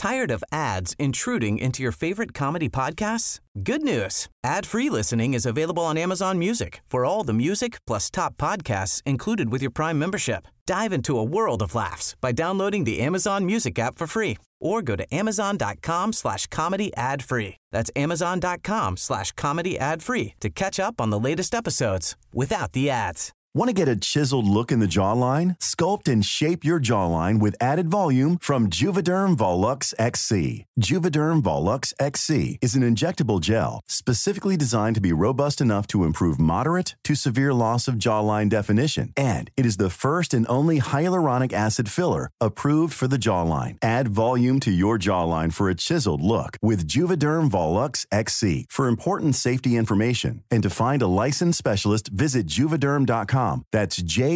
Tired of ads intruding into your favorite comedy podcasts? Good news. Ad-free listening is available on Amazon Music for all the music plus top podcasts included with your Prime membership. Dive into a world of laughs by downloading the Amazon Music app for free or go to amazon.com/comedy ad-free. That's amazon.com/comedy ad-free to catch up on the latest episodes without the ads. Want to get a chiseled look in the jawline? Sculpt and shape your jawline with added volume from Juvederm Volux XC. Juvederm Volux XC is an injectable gel specifically designed to be robust enough to improve moderate to severe loss of jawline definition. And it is the first and only hyaluronic acid filler approved for the jawline. Add volume to your jawline for a chiseled look with Juvederm Volux XC. For important safety information and to find a licensed specialist, visit Juvederm.com. That's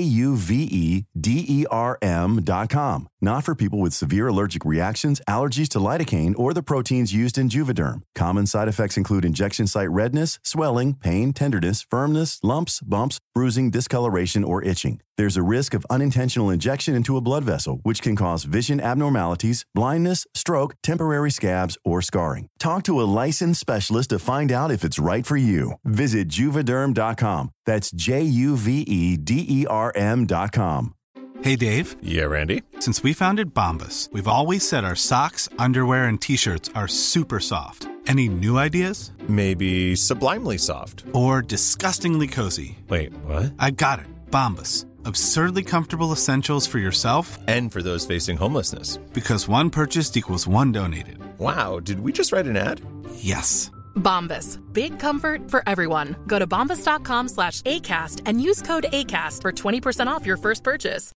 Juvederm.com. Not for people with severe allergic reactions, allergies to lidocaine, or the proteins used in Juvederm. Common side effects include injection site redness, swelling, pain, tenderness, firmness, lumps, bumps, bruising, discoloration, or itching. There's a risk of unintentional injection into a blood vessel, which can cause vision abnormalities, blindness, stroke, temporary scabs, or scarring. Talk to a licensed specialist to find out if it's right for you. Visit Juvederm.com. That's Juvederm.com. Hey, Dave. Yeah, Randy. Since we founded Bombas, we've always said our socks, underwear, and T-shirts are super soft. Any new ideas? Maybe sublimely soft. Or disgustingly cozy. Wait, what? I got it. Bombas. Absurdly comfortable essentials for yourself and for those facing homelessness. Because one purchased equals one donated. Wow, did we just write an ad? Yes. Bombas. Big comfort for everyone. Go to bombas.com/ACAST and use code ACAST for 20% off your first purchase.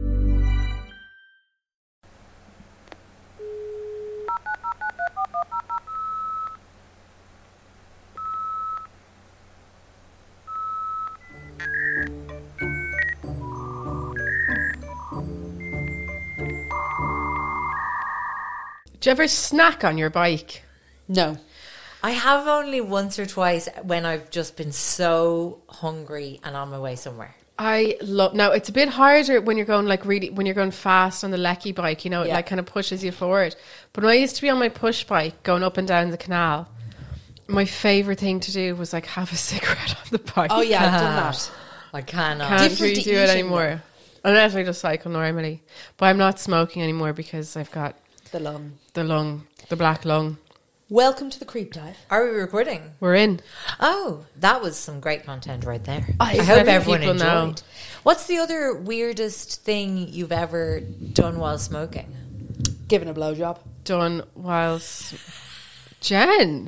Do you ever snack on your bike? No. I have only once or twice when I've just been so hungry and on my way somewhere. I love. Now it's a bit harder when you're going when you're going fast on the Lecky bike. You know, it like kind of pushes you forward. But when I used to be on my push bike going up and down the canal, my favourite thing to do was like have a cigarette on the bike. Oh yeah, I've done that. I cannot. Can't really do it anymore. Unless I just cycle normally. But I'm not smoking anymore because I've got the lung, the black lung. Welcome to the Creep Dive. Are we recording? We're in. Oh, that was some great content right there. I hope everyone enjoyed. Know. What's the other weirdest thing you've ever done while smoking? Given a blowjob. Done whilst... Jen.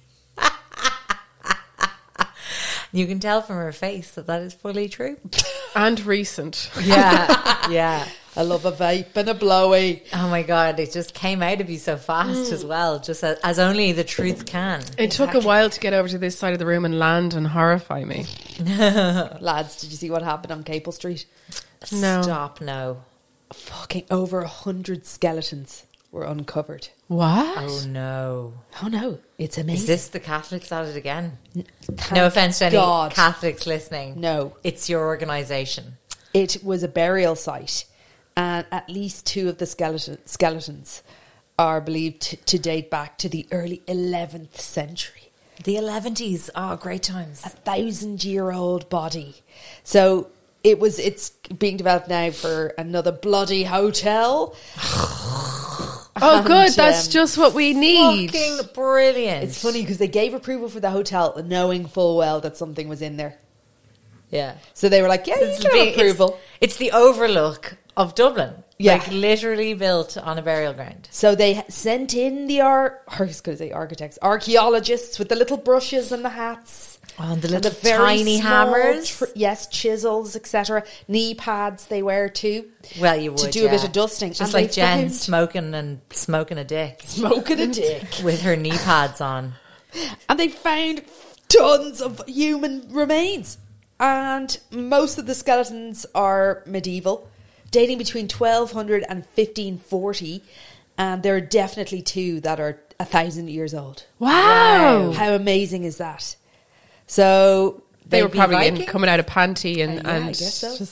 You can tell from her face that is fully true. And recent. Yeah, yeah. I love a vape and a blowy. Oh my God, it just came out of you so fast as well, just as only the truth can. It took a while to get over to this side of the room and land and horrify me. Lads, did you see what happened on Capel Street? No. Stop, no. Fucking over 100 skeletons were uncovered. What? Oh no. Oh no, it's amazing. Is this the Catholics at it again? No offence to any Catholics listening. No. It's your organisation. It was a burial site. And at least 2 of the skeletons are believed to date back to the early 11th century. The 11s. Oh, great times. A 1,000-year-old body. So it's being developed now for another bloody hotel. Oh, good. That's just what we need. Fucking brilliant. It's funny because they gave approval for the hotel knowing full well that something was in there. Yeah. So they were like, yeah, you can have approval. It's the Overlook of Dublin. Yeah. Like literally built on a burial ground. So they sent in the archaeologists with the little brushes and the hats. Oh, and the little tiny hammers. Yes, chisels, etc. Knee pads they wear too. Well, you would, to do a bit of dusting. Just like Jen smoking a dick. Smoking a dick. With her knee pads on. And they found tons of human remains. And most of the skeletons are medieval, dating between 1200 and 1540. And there are definitely 2 that are 1,000 years old. Wow. How amazing is that? So they were probably coming out of panty and I guess so. just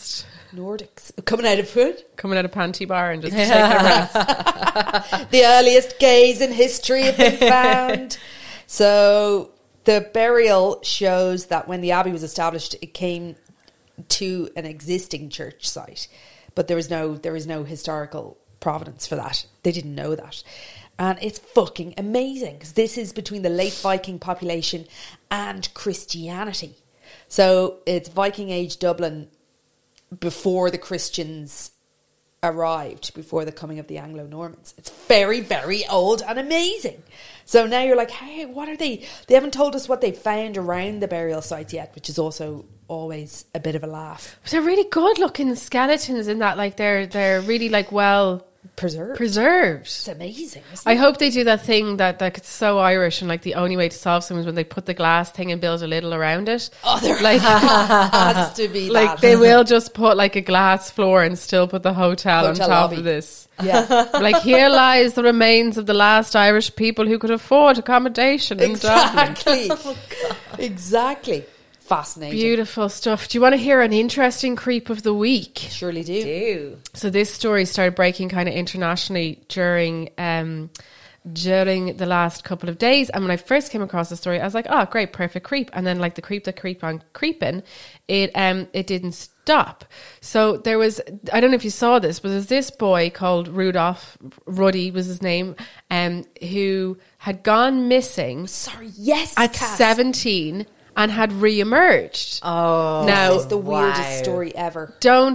Nordics. Coming out of food. Coming out of Panty Bar and just taking a rest. The earliest gays in history have been found. So the burial shows that when the abbey was established, it came to an existing church site, but there is no historical provenance for that. They didn't know that. And it's fucking amazing because this is between the late Viking population and Christianity. So it's Viking age Dublin before the Christians arrived, before the coming of the Anglo-Normans. It's very, very old and amazing. So now you're like, hey, what are they? They haven't told us what they found around the burial sites yet, which is also always a bit of a laugh. But they're really good looking skeletons in that, like they're really like well preserved. It's amazing. I hope they do that thing that it's so Irish, and like the only way to solve something is when they put the glass thing and build a little around it. Oh, there like has to be like that. They will just put like a glass floor and still put the hotel on top lobby. of this. Yeah. Like, here lies the remains of the last Irish people who could afford accommodation in Dublin. Exactly. Exactly. Fascinating. Beautiful stuff. Do you want to hear an interesting creep of the week? Surely do. So this story started breaking kind of internationally during the last couple of days. And when I first came across the story, I was like, oh, great, perfect creep. And then like the creep that creep on creeping, it didn't stop. So there was, I don't know if you saw this, but there's this boy called Ruddy was his name, who had gone missing. At 17 and had re-emerged. Oh, now it's the weirdest story ever.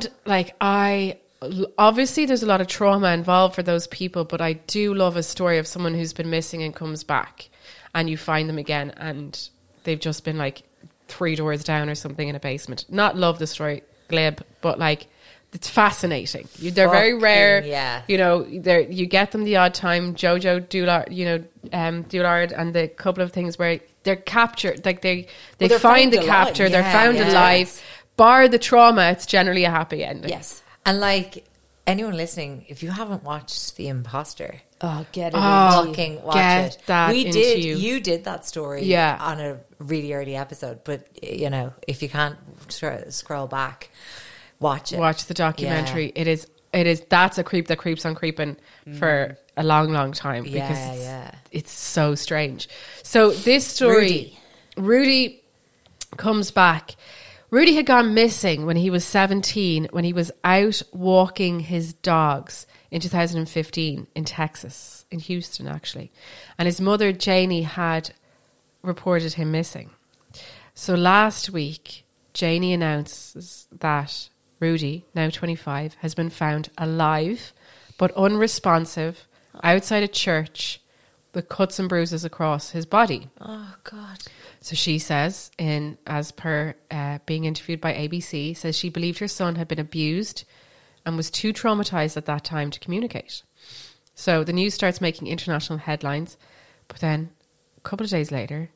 Obviously there's a lot of trauma involved for those people, but I do love a story of someone who's been missing and comes back and you find them again and they've just been like 3 doors down or something in a basement. Not love the story, glib, but like it's fascinating. They're very rare. Yeah. You know, you get them the odd time. Jojo Doulard and the couple of things where they're captured, like they find the captor, they're found alive. Bar the trauma, it's generally a happy ending. Yes. And like anyone listening, if you haven't watched The Imposter, get it. fucking watch it. That you into did. you. You did that story on a really early episode, but you know, if you can't scroll back, watch it. Watch the documentary. It is. That's a creep that creeps on creeping for a long, long time because it's so strange. So this story, Rudy comes back. Rudy had gone missing when he was 17, when he was out walking his dogs in 2015 in Texas, in Houston actually. And his mother, Janie, had reported him missing. So last week, Janie announces that Rudy, now 25, has been found alive but unresponsive outside a church with cuts and bruises across his body. Oh, God. So she says, as per being interviewed by ABC, says she believed her son had been abused and was too traumatized at that time to communicate. So the news starts making international headlines, but then a couple of days later,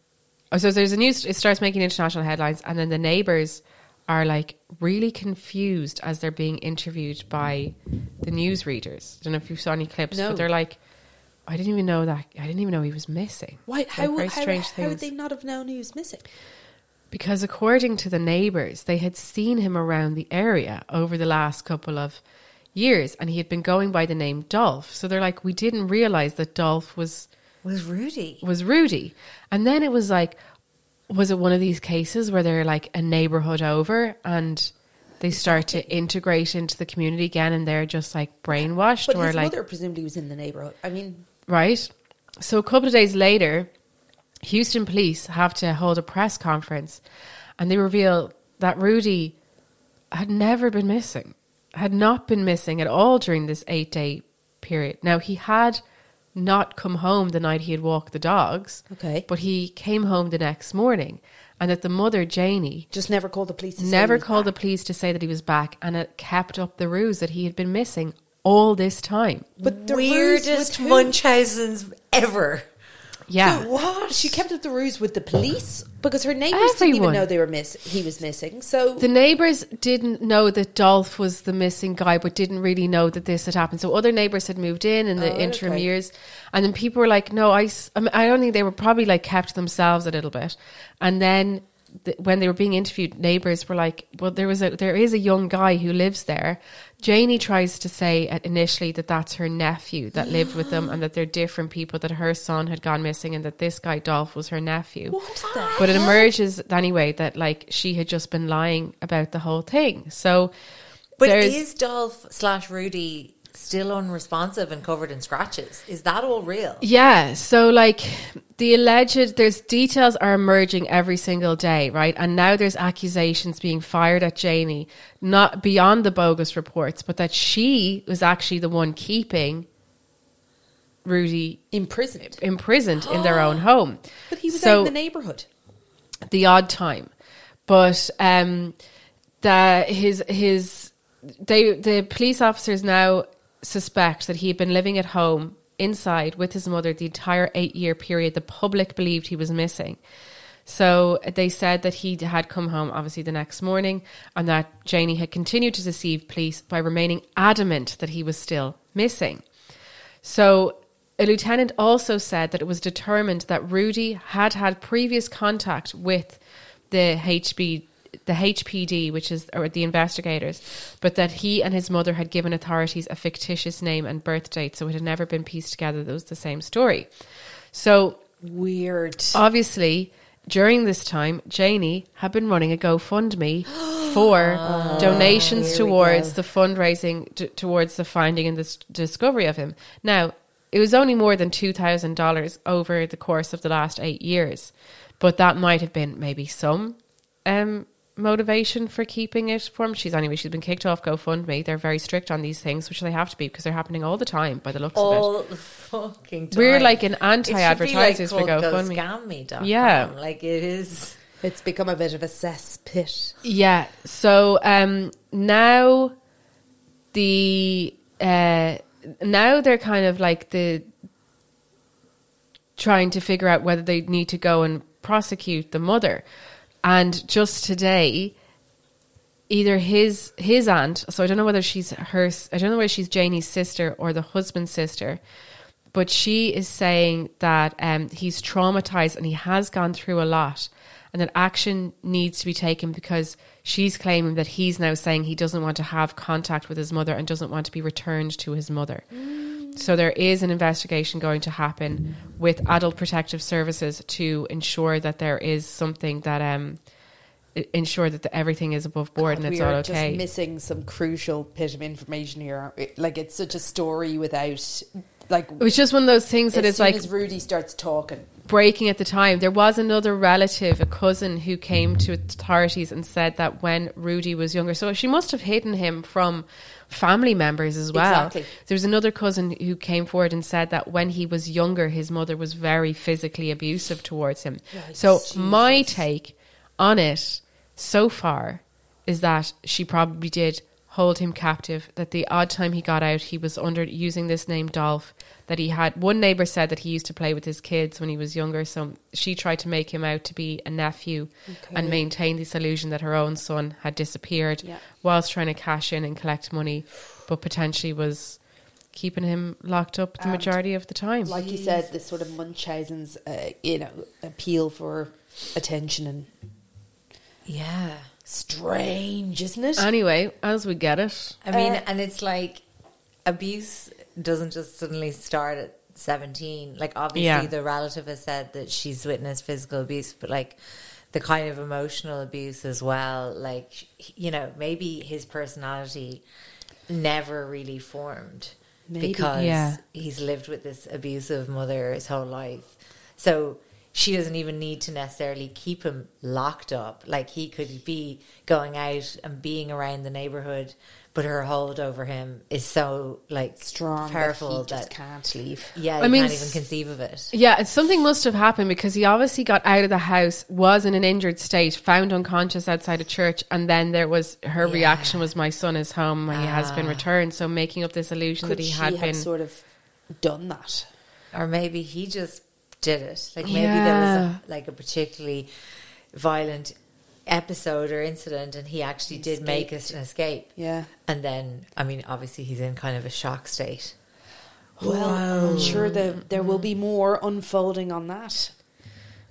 it starts making international headlines, and then the neighbours are like really confused as they're being interviewed by the newsreaders. I don't know if you saw any clips, but they're like, I didn't even know he was missing. Why? How would they not have known he was missing? Because according to the neighbours, they had seen him around the area over the last couple of years, and he had been going by the name Dolph. So they're like, we didn't realise that Dolph was Rudy. And then it was like, was it one of these cases where they're like a neighbourhood over and they start to integrate into the community again and they're just like brainwashed? But or his like, mother presumably was in the neighbourhood. I mean... Right. So a couple of days later, Houston police have to hold a press conference and they reveal that Rudy had never been missing, had not been missing at all during this 8-day period. Now, he had not come home the night he had walked the dogs, but he came home the next morning, and that the mother, Janie, just never called the police to say that he was back, and it kept up the ruse that he had been missing all this time. But the weirdest Munchausens ever. Yeah. So what? She kept up the ruse with the police? Because her neighbours didn't even know he was missing. So the neighbours didn't know that Dolph was the missing guy, but didn't really know that this had happened. So other neighbours had moved in the interim years. And then people were like, no, I don't think they were probably like kept to themselves a little bit. And then when they were being interviewed, neighbours were like, well, there is a young guy who lives there. Janie tries to say initially that that's her nephew that lived with them, and that they're different people, that her son had gone missing, and that this guy Dolph was her nephew. What the But it emerges anyway that like she had just been lying about the whole thing. So, but is Dolph / Rudy still unresponsive and covered in scratches? Is that all real? Yeah. So like there's details are emerging every single day, right? And now there's accusations being fired at Janie, not beyond the bogus reports, but that she was actually the one keeping Rudy imprisoned in their own home. But he was out in the neighbourhood. The odd time. But the police officers now suspect that he had been living at home inside with his mother the entire 8-year period the public believed he was missing. So they said that he had come home obviously the next morning, and that Janie had continued to deceive police by remaining adamant that he was still missing. So a lieutenant also said that it was determined that Rudy had previous contact with the HPD, which is, or the investigators, but that he and his mother had given authorities a fictitious name and birth date, so it had never been pieced together that it was the same story. So weird. Obviously, during this time, Janie had been running a GoFundMe for donations towards the fundraising towards the finding and the discovery of him. Now, it was only more than $2,000 over the course of the last 8 years, but that might have been maybe some motivation for keeping it for him. She's been kicked off GoFundMe. They're very strict on these things, which they have to be, because they're happening all the time by the looks of it. All the fucking time. We're like an anti-advertisers for GoFundMe. GoScamMe.com. Yeah. Like it is. It's become a bit of a cesspit. Yeah. So now they're kind of like trying to figure out whether they need to go and prosecute the mother. And just today, either his aunt, so I don't know whether she's Janie's sister or the husband's sister, but she is saying that he's traumatized and he has gone through a lot, and that action needs to be taken, because she's claiming that he's now saying he doesn't want to have contact with his mother and doesn't want to be returned to his mother. So there is an investigation going to happen with Adult Protective Services to ensure that there is something that ensure that everything is above board and it's all okay. We are just missing some crucial bit of information here, aren't we? Like, it's such a story without, like, it's just one of those things that is like, as Rudy starts talking, breaking at the time. There was another relative, a cousin, who came to authorities and said that when Rudy was younger, so she must have hidden him from family members as well. Exactly. There's another cousin who came forward and said that when he was younger, his mother was very physically abusive towards him. Right, so Jesus. My take on it so far is that she probably did hold him captive, that the odd time he got out, he was under using this name Dolph, that he had, one neighbour said that he used to play with his kids when he was younger, so she tried to make him out to be a nephew and maintain this illusion that her own son had disappeared whilst trying to cash in and collect money, but potentially was keeping him locked up the majority of the time. Like you said, this sort of Munchausen's appeal for attention and strange, isn't it? Anyway, as we get it. I mean, and it's like abuse doesn't just suddenly start at 17. Like, obviously the relative has said that she's witnessed physical abuse, but like the kind of emotional abuse as well. Like, you know, maybe his personality never really formed because he's lived with this abusive mother his whole life. So she doesn't even need to necessarily keep him locked up. Like, he could be going out and being around the neighbourhood, but her hold over him is so like strong, powerful that he just can't leave. Yeah, you can't even conceive of it. Yeah, something must have happened, because he obviously got out of the house, was in an injured state, found unconscious outside a church, and then there was her reaction was, "My son is home, he has been returned." So making up this illusion that he had been sort of done that, or maybe he just did it. Like, maybe there was a particularly violent episode or incident, and he actually did make an escape. Yeah. And then, I mean, obviously he's in kind of a shock state. Well, I'm sure that there will be more unfolding on that.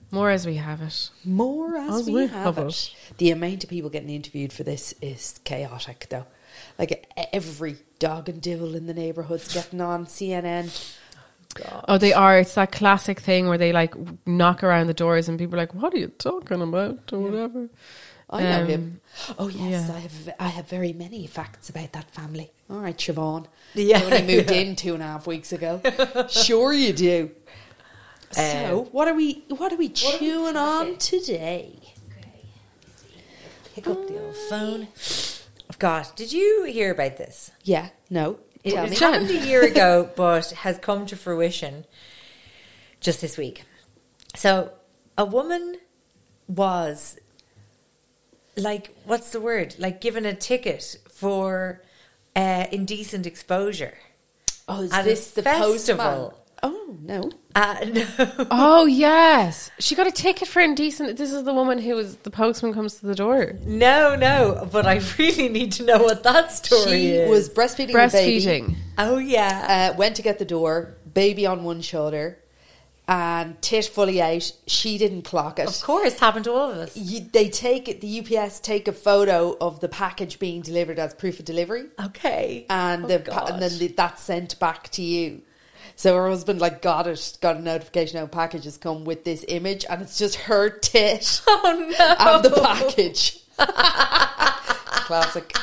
More as we have it. More as we have it. The amount of people getting interviewed for this is chaotic, though. Like, every dog and devil in the neighbourhood's getting on CNN. God. Oh, they are. It's that classic thing where they, like, knock around the doors and people are like, what are you talking about? Or whatever. I know him. Oh, yes, I have very many facts about that family. All right, Siobhan. Yeah. When he moved in 2.5 weeks ago. Sure you do. So, what are we chewing on today? Okay. Pick up the old phone. God, did you hear about this? Yeah, no. It happened a year ago, but has come to fruition just this week. So, a woman was, like, what's the word? Like, given a ticket for indecent exposure. Oh, is this the festival? Oh, no. No. Oh, yes. She got a ticket for indecent. This is the woman who was the postman comes to the door. No. But I really need to know what that story is. She was breastfeeding her baby. Oh, yeah. Went to get the door, baby on one shoulder, and tit fully out. She didn't clock it. Of course, happened to all of us. The UPS take a photo of the package being delivered as proof of delivery. Okay. And then that's sent back to you. So her husband got a notification, a package has come with this image, and it's just her tit and the package. Classic.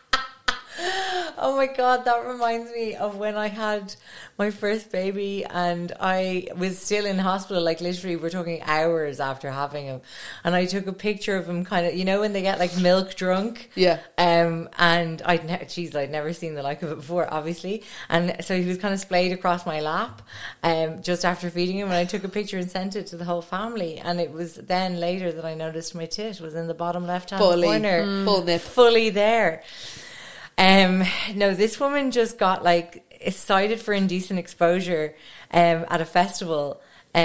Oh my God, that reminds me of when I had my first baby and I was still in hospital, like literally we're talking hours after having him. And I took a picture of him kind of, you know, when they get like milk drunk? Yeah. And I'd never seen the like of it before, obviously. And so he was kind of splayed across my lap just after feeding him. And I took a picture and sent it to the whole family. And it was then later that I noticed my tit was in the bottom left-hand corner. Full nip. Fully there. No, this woman just got cited for indecent exposure at a festival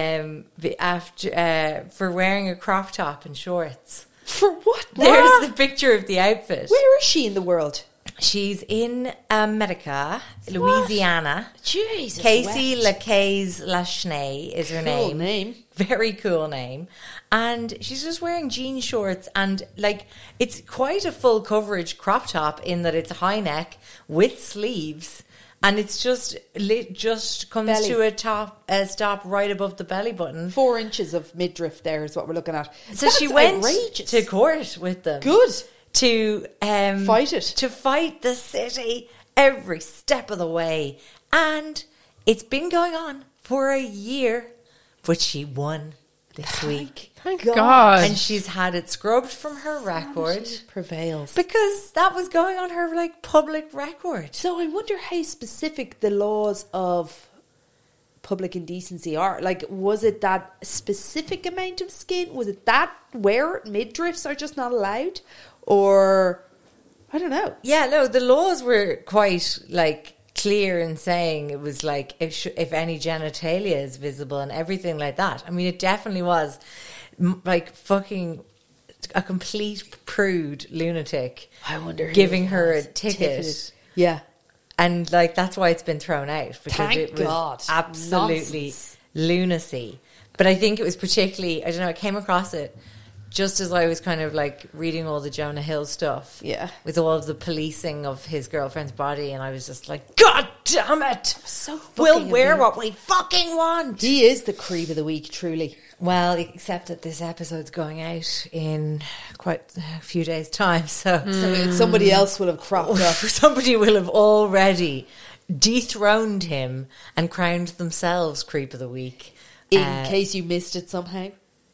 after for wearing a crop top and shorts. For what? There's the picture of the outfit. Where is she in the world? She's in Medica, Louisiana. Jesus. Casey Lacaze Lachenay is her Cool name. Very cool name. And she's just wearing jean shorts and it's quite a full coverage crop top in that it's a high neck with sleeves and it's just comes belly. to a stop right above the belly button. 4 inches of midriff there is what we're looking at. So That's she went outrageous. to court with them. Good. To fight it. To fight the city every step of the way. And it's been going on for a year, but she won this week. Thank God. And she's had it scrubbed from her record. Prevails. Because that was going on her public record. So I wonder how specific the laws of public indecency are. Was it that specific amount of skin? Was it that where midriffs are just not allowed? Or I don't know. Yeah, no, the laws were quite clear in saying it was if any genitalia is visible and everything like that. I mean, it definitely was fucking a complete prude lunatic. I wonder giving her a ticket. Yeah. And that's why it's been thrown out because Thank it was God. absolutely Nonsense. Lunacy. But I think it was particularly, I don't know, I came across it just as I was kind of reading all the Jonah Hill stuff. Yeah. With all of the policing of his girlfriend's body. And I was just God damn it. So we'll wear what we fucking want. He is the creep of the week, truly. Well, except that this episode's going out in quite a few days' time. So somebody else will have cropped up. Somebody will have already dethroned him and crowned themselves creep of the week. In case you missed it somehow.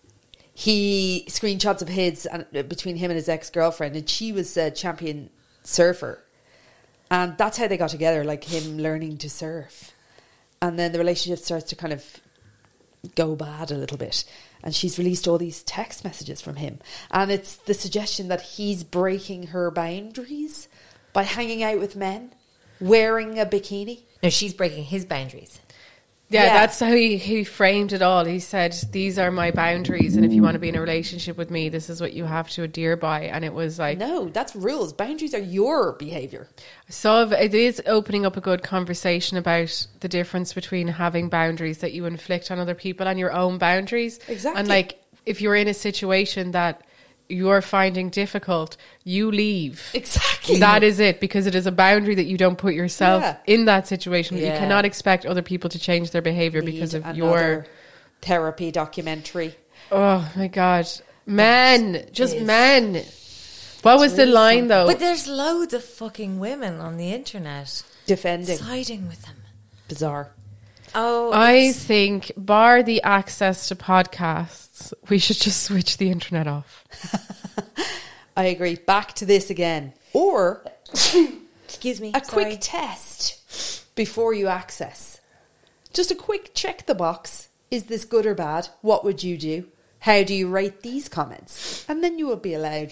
He screenshots of his between him and his ex-girlfriend, and she was a champion surfer. And that's how they got together, him learning to surf. And then the relationship starts to kind of go bad a little bit. And she's released all these text messages from him. And it's the suggestion that he's breaking her boundaries by hanging out with men, wearing a bikini. No, she's breaking his boundaries. Yeah, that's how he framed it all. He said, these are my boundaries, and if you want to be in a relationship with me, this is what you have to adhere by. And it was like... No, that's rules. Boundaries are your behaviour. So it is opening up a good conversation about the difference between having boundaries that you inflict on other people and your own boundaries. Exactly. And like, if you're in a situation that you're finding difficult, you leave. Exactly. That is it, because it is a boundary that you don't put yourself in that situation. You cannot expect other people to change their behaviour because of your therapy documentary. Oh my God. Men. Just men. What was the line though? But there's loads of fucking women on the internet defending, siding with them. Bizarre. Oh, I think, bar the access to podcasts, we should just switch the internet off. I agree. Back to this again. Or, excuse me, quick test before you access. Just a quick check the box. Is this good or bad? What would you do? How do you rate these comments? And then you will be allowed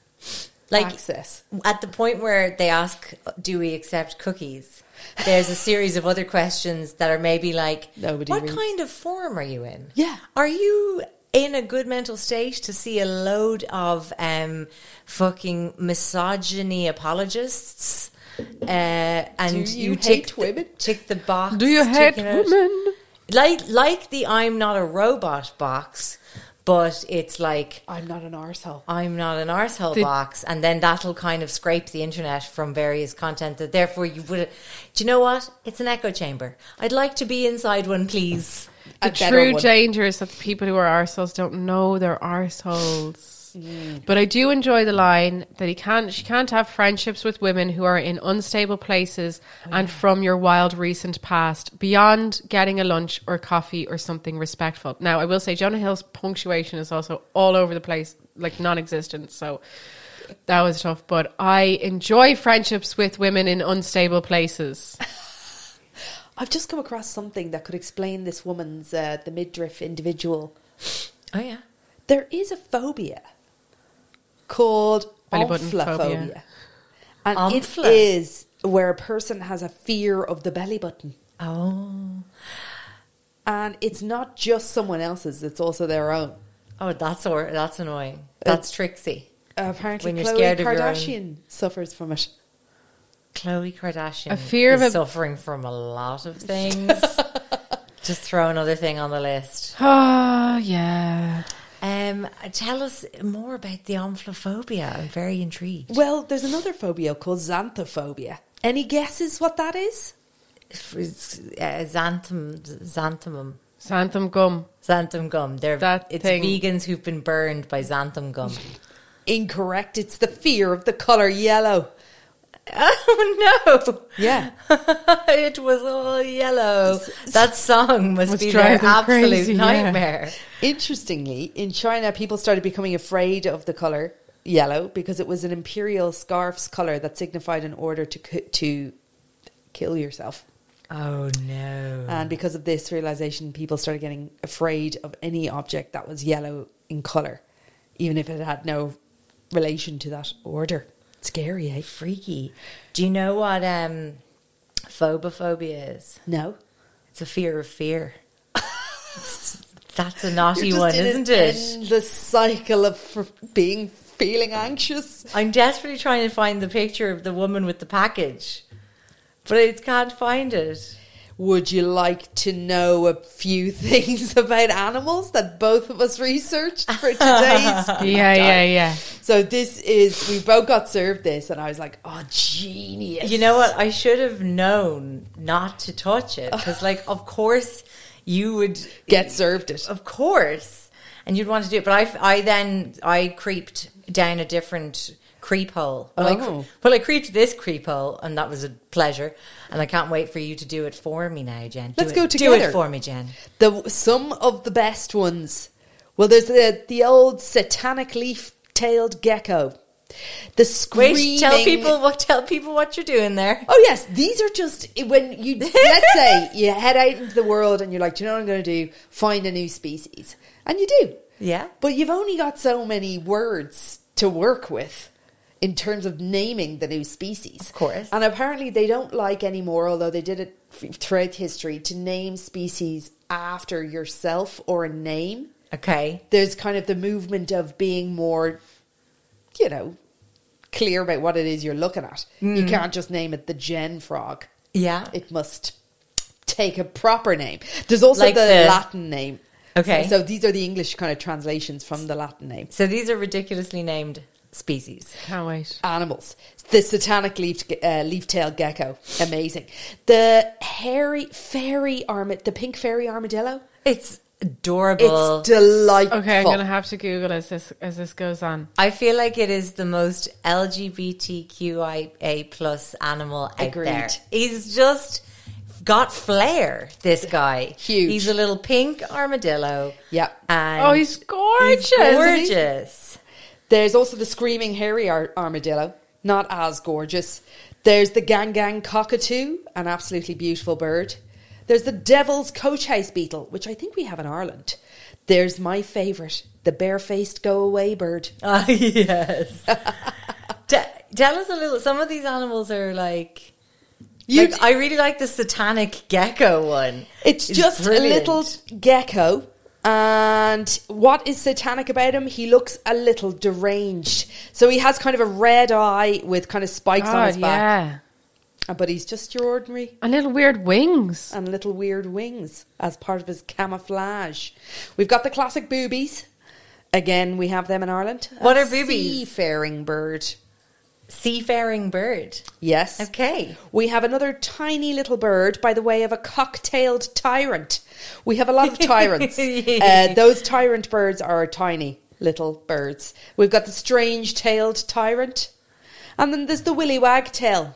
access. At the point where they ask, do we accept cookies? There's a series of other questions that are maybe like, what kind of form are you in? Yeah. Are you in a good mental state to see a load of fucking misogyny apologists? And do you hate women? Tick the box. Do you hate women? Like the I'm not a robot box. But it's like... I'm not an arsehole. I'm not an arsehole box. And then that'll kind of scrape the internet from various content that therefore you would... Do you know what? It's an echo chamber. I'd like to be inside one, please. The true danger is that the people who are arseholes don't know they're arseholes. But I do enjoy the line that she can't have friendships with women who are in unstable places and from your wild recent past, beyond getting a lunch or coffee or something respectful. Now, I will say Jonah Hill's punctuation is also all over the place, like non-existent, so that was tough. But I enjoy friendships with women in unstable places. I've just come across something that could explain this woman's, the midriff individual. Oh, yeah. There is a phobia called omphalophobia. And it is where a person has a fear of the belly button. Oh. And it's not just someone else's, it's also their own. Oh, that's annoying. That's tricksy. Apparently Khloe Kardashian suffers from it. Khloe Kardashian is suffering from a lot of things. Just throw another thing on the list. Oh, yeah. Tell us more about the omphalophobia. I'm very intrigued. Well, there's another phobia called xanthophobia. Any guesses what that is? Xanthan gum. Xanthan gum. It's vegans who've been burned by xanthan gum. Incorrect. It's the fear of the colour yellow. Oh no! Yeah, it was all yellow. That song must be their absolute nightmare. Interestingly, in China, people started becoming afraid of the colour yellow because it was an imperial scarf's colour that signified an order to kill yourself. Oh no! And because of this realisation, people started getting afraid of any object that was yellow in colour, even if it had no relation to that order. Scary, eh? Freaky. Do you know what phobophobia is? No. It's a fear of fear. That's a naughty one, isn't it? Endless cycle of feeling anxious. I'm desperately trying to find the picture of the woman with the package, but I can't find it. Would you like to know a few things about animals that both of us researched for today's? Yeah. So we both got served this and I was like, oh, genius. You know what? I should have known not to touch it because, like, of course you would get served it. Of course. And you'd want to do it. But I creeped down a different creep hole. Well, I creeped this creep hole and that was a pleasure. And I can't wait for you to do it for me now, Jen. Let's go together. Do it for me, Jen. Some of the best ones. Well, there's the old satanic leaf-tailed gecko. The screaming... Wait, tell people what you're doing there. Oh, yes. These are just... When you... Let's say you head out into the world and you're like, do you know what I'm going to do? Find a new species. And you do. Yeah. But you've only got so many words to work with in terms of naming the new species. Of course. And apparently they don't like anymore, although they did it throughout history, to name species after yourself or a name. Okay. There's kind of the movement of being more, you know, clear about what it is you're looking at. You can't just name it the Jen frog. Yeah. It must take a proper name. There's also Like the Latin name. Okay. So these are the English kind of translations from the Latin name. So these are ridiculously named species. Can't wait. Animals. The satanic leaf-tailed gecko. Amazing. The the pink fairy armadillo. It's adorable. It's delightful. Okay, I'm going to have to Google as this goes on. I feel like it is the most LGBTQIA plus animal out Agreed. there. He's just got flair, this guy. Huge. He's a little pink armadillo. Yeah. And He's gorgeous. he's gorgeous. There's also the screaming hairy armadillo. Not as gorgeous. There's the gang cockatoo, an absolutely beautiful bird. There's the devil's coach house beetle, which I think we have in Ireland. There's my favourite, the barefaced go-away bird. Ah, yes. Tell us a little. Some of these animals are like I really like the satanic gecko one. It's just brilliant. a little gecko. And what is satanic about him? He looks a little deranged. So he has kind of a red eye with kind of spikes on his back. Yeah. But he's just your ordinary. And little weird wings. And little weird wings as part of his camouflage. We've got the classic boobies. Again, we have them in Ireland. What A are boobies? Seafaring bird. Seafaring bird. Yes. Okay. We have another tiny little bird by the way of a cock-tailed tyrant. We have a lot of tyrants. Those tyrant birds are tiny little birds. We've got the strange-tailed tyrant. And then there's the willy wagtail.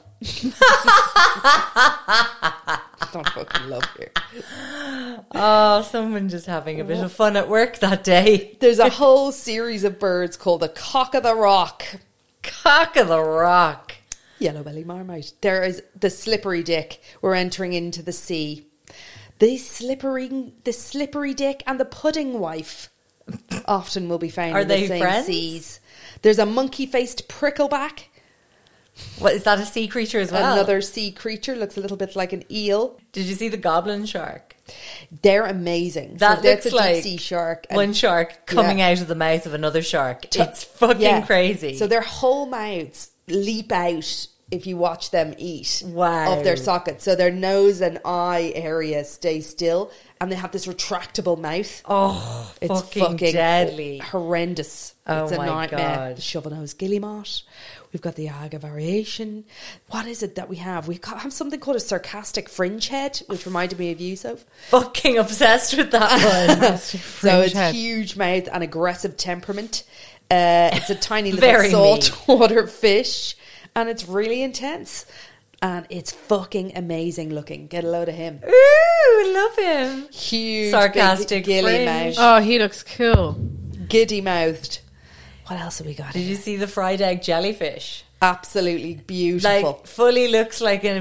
Don't fucking love you. Oh, someone just having a bit of fun at work that day. There's a whole series of birds called the cock of the rock. Cock of the rock. Yellow belly marmite. There is the slippery dick. We're entering into the sea. The slippery dick and the pudding wife often will be found Are in the they same friends? seas. There's a monkey-faced prickleback. What, is that a sea creature as well? Another sea creature. Looks a little bit like an eel. Did you see the goblin shark? They're amazing. That that's looks a like deep sea shark. one shark coming out of the mouth of another shark. It's fucking crazy. So their whole mouths leap out if you watch them eat Wow. of their sockets. So their nose and eye area stay still and they have this retractable mouth. Oh, It's fucking deadly. horrendous. Oh It's a my nightmare. God. The shovel-nosed guillemot. We've got the aga variation. What is it that we have? We have something called a sarcastic fringe head, which reminded me of you, Soph. Fucking obsessed with that one. So it's huge mouth and aggressive temperament. It's a tiny little Very saltwater fish, and it's really intense. And it's fucking amazing looking. Get a load of him. Ooh, love him. Huge, Sarcastic big gilly fringe. mouth, Oh, he looks cool. giddy mouthed. What else have we got? Did here? you see the fried egg jellyfish? Absolutely beautiful. Like, fully looks like an...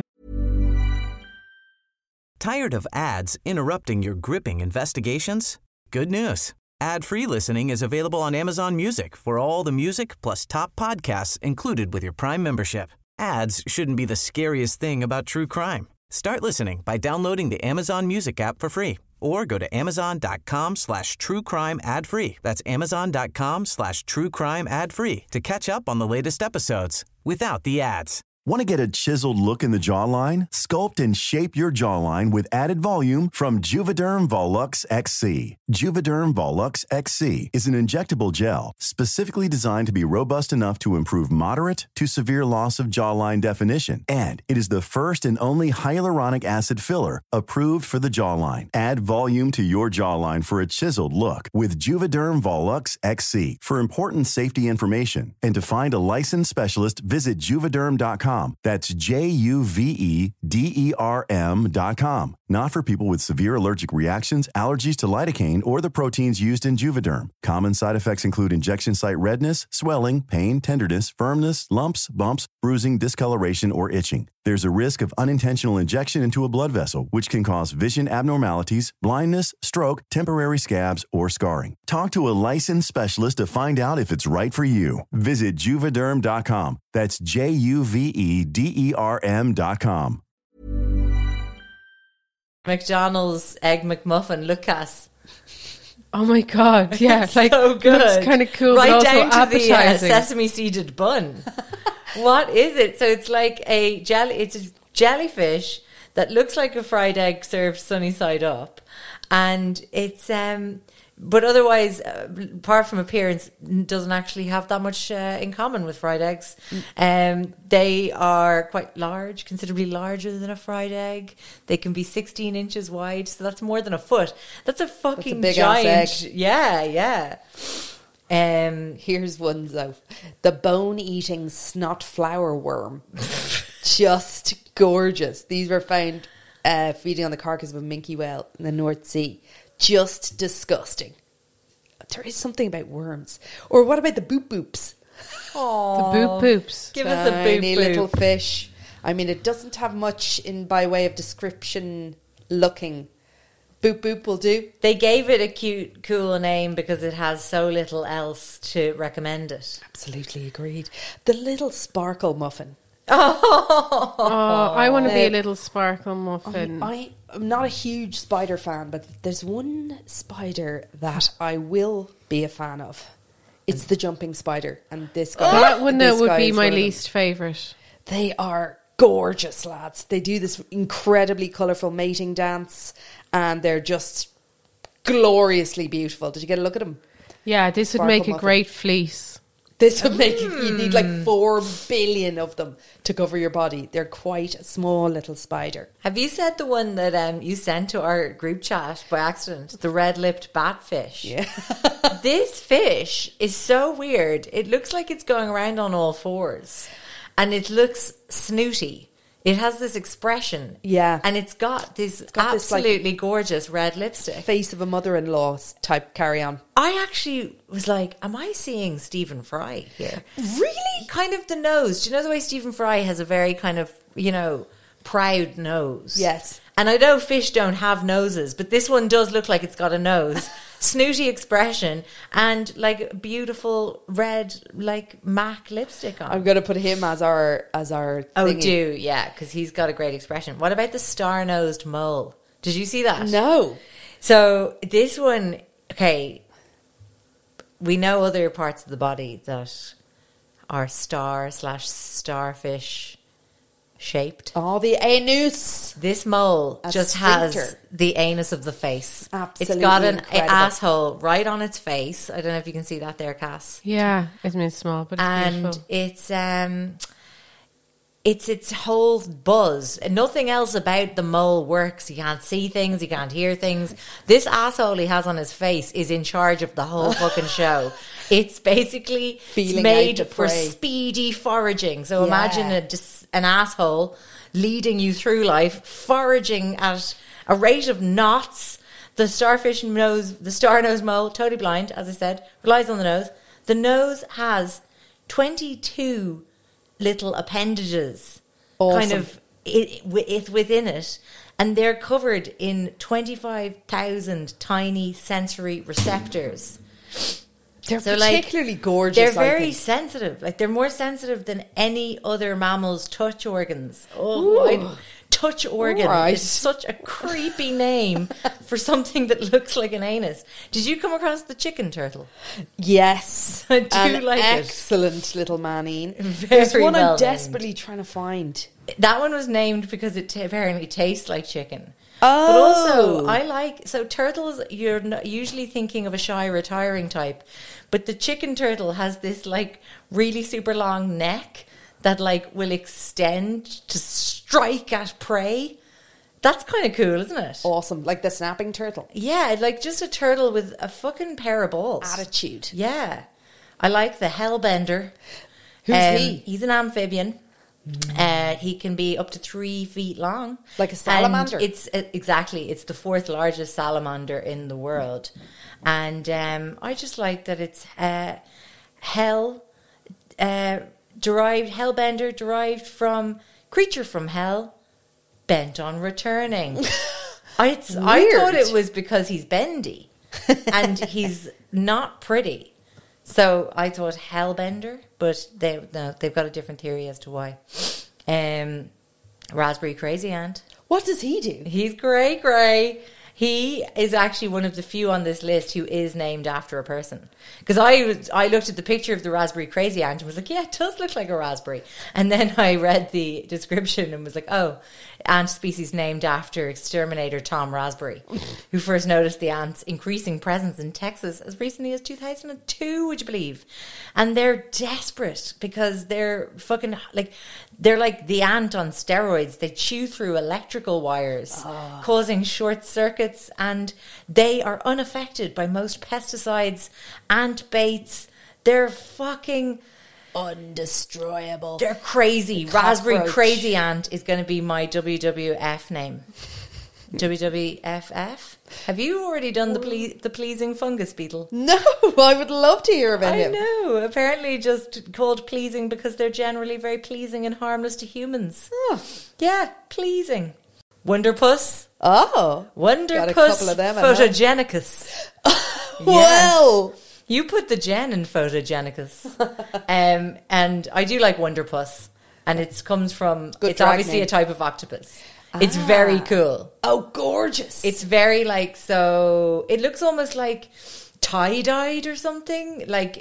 Tired of ads interrupting your gripping investigations? Good news. Ad-free listening is available on Amazon Music for all the music plus top podcasts included with your Prime membership. Ads shouldn't be the scariest thing about true crime. Start listening by downloading the Amazon Music app for free or go to amazon.com/truecrime ad-free. That's amazon.com/truecrime ad-free to catch up on the latest episodes without the ads. Want to get a chiseled look in the jawline? Sculpt and shape your jawline with added volume from Juvederm Volux XC. Juvederm Volux XC is an injectable gel specifically designed to be robust enough to improve moderate to severe loss of jawline definition. And it is the first and only hyaluronic acid filler approved for the jawline. Add volume to your jawline for a chiseled look with Juvederm Volux XC. For important safety information and to find a licensed specialist, visit Juvederm.com. That's Juvederm.com. Not for people with severe allergic reactions, allergies to lidocaine, or the proteins used in Juvederm. Common side effects include injection site redness, swelling, pain, tenderness, firmness, lumps, bumps, bruising, discoloration, or itching. There's a risk of unintentional injection into a blood vessel, which can cause vision abnormalities, blindness, stroke, temporary scabs, or scarring. Talk to a licensed specialist to find out if it's right for you. Visit Juvederm.com. That's JUVEDERM.com. McDonald's Egg McMuffin, Lucas. Oh my God, yeah. Like, so good. Looks kind of cool, right but also down to appetizing. the sesame seeded bun. What is it? So it's like it's a jellyfish that looks like a fried egg served sunny side up. And it's, but otherwise, apart from appearance, doesn't actually have that much in common with fried eggs. They are quite large, considerably larger than a fried egg. They can be 16 inches wide, so that's more than a foot. That's a fucking big giant ass egg. Yeah. Here's one though. The bone-eating snot flower worm. Just gorgeous. These were found feeding on the carcass of a minke whale in the North Sea. Just disgusting. There is something about worms. Or what about the boop boops? Aww. The boop boops. Give us a boop Tiny boop. little fish. I mean, it doesn't have much in by way of description looking. Boop boop will do. They gave it a cute, cool name because it has so little else to recommend it. Absolutely agreed. The little sparkle muffin. Oh, I want to be a little sparkle muffin. I'm not a huge spider fan, but there's one spider that I will be a fan of. It's the jumping spider, and this guy. That one this would guy be is my one of them. least favourite. They are gorgeous, lads. They do this incredibly colourful mating dance, and they're just gloriously beautiful. Did you get a look at them? Yeah, this would Sparkle make a muffin. great fleece. This would make you need like 4 billion of them to cover your body. They're quite a small little spider. Have you said the one that you sent to our group chat by accident? The red-lipped batfish. Yeah. This fish is so weird. It looks like it's going around on all fours. And it looks snooty. It has this expression. Yeah. And it's got this got this, like, absolutely gorgeous red lipstick. Face of a mother-in-law type carry on. I actually was like, am I seeing Stephen Fry here? Really? Kind of the nose. Do you know the way Stephen Fry has a very kind of, proud nose? Yes. And I know fish don't have noses, but this one does look like it's got a nose. Snooty expression and like beautiful red like MAC lipstick on. I'm going to put him as our thingy. Oh, do, yeah, because he's got a great expression. What about the star-nosed mole? Did you see that? No. So this one, okay, we know other parts of the body that are star/starfish shaped. Oh, the anus. This mole A just sphincter. has the anus of the face. Absolutely It's got an incredible. asshole right on its face. I don't know if you can see that there, Cass. Yeah, it means small, but it's And beautiful. it's its whole buzz. And nothing else about the mole works. You can't see things, you can't hear things. This asshole he has on his face is in charge of the whole fucking show. It's basically Feeling made out to for prey. speedy foraging. So Yeah. imagine an asshole leading you through life, foraging at a rate of knots. The star-nosed mole, totally blind, as I said, relies on the nose. The nose has 22 little appendages, Awesome. kind of it's within it, and they're covered in 25,000 tiny sensory receptors. They're So, like, particularly gorgeous. They're I very think. sensitive. Like, they're more sensitive than any other mammal's touch organs. Oh, touch organ All right. is such a creepy name for something that looks like an anus. Did you come across the chicken turtle? Yes. I do An like it. excellent little manine. Very There's one well I'm desperately trying to find. That one was named because it apparently tastes like chicken. Oh. But also, turtles, you're not usually thinking of a shy, retiring type. But the chicken turtle has this, like, really super long neck that, like, will extend to strike at prey. That's kind of cool, isn't it? Awesome. Like the snapping turtle. Yeah, like just a turtle with a fucking pair of balls. Attitude. Yeah. I like the hellbender. Who's he? He's an amphibian. He can be up to 3 feet long. Like a salamander? And it's the 4th largest salamander in the world. And I just like that it's hellbender derived from creature from hell, bent on returning. I thought it was because he's bendy and he's not pretty. So I thought hellbender, but they've got a different theory as to why. Raspberry Crazy Ant. What does he do? He's grey. He is actually one of the few on this list who is named after a person. Because I looked at the picture of the Raspberry Crazy Ant and was like, yeah, it does look like a raspberry. And then I read the description and was like, oh, ant species named after exterminator Tom Raspberry, who first noticed the ants' increasing presence in Texas as recently as 2002, would you believe? And they're desperate because they're fucking, like, they're like the ant on steroids. They chew through electrical wires, causing short circuits, and they are unaffected by most pesticides, ant baits. They're fucking undestroyable. They're crazy. Raspberry Crazy Ant is going to be my WWF name. WWFF? Have you already done the pleasing fungus beetle? No, I would love to hear about him. I know. Apparently just called pleasing because they're generally very pleasing and harmless to humans. Oh. Yeah, pleasing. Wonderpuss. Oh. Wonderpuss got a couple of them photogenicus. Well. You put the gen in photogenicus. And I do like Wonderpuss. And it comes from, it's obviously a type of octopus. It's very cool. Oh, gorgeous. It's very like, so it looks almost like tie-dyed or something.